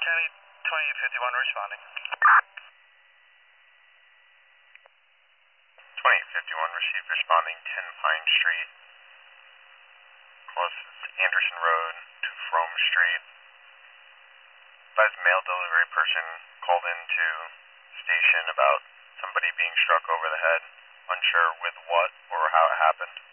County 2051 responding. 2051 received responding 10 Pine Street. Closest Anderson Road to Frome Street. Advised mail delivery person called into station about somebody being struck over the head. Unsure with what or how it happened.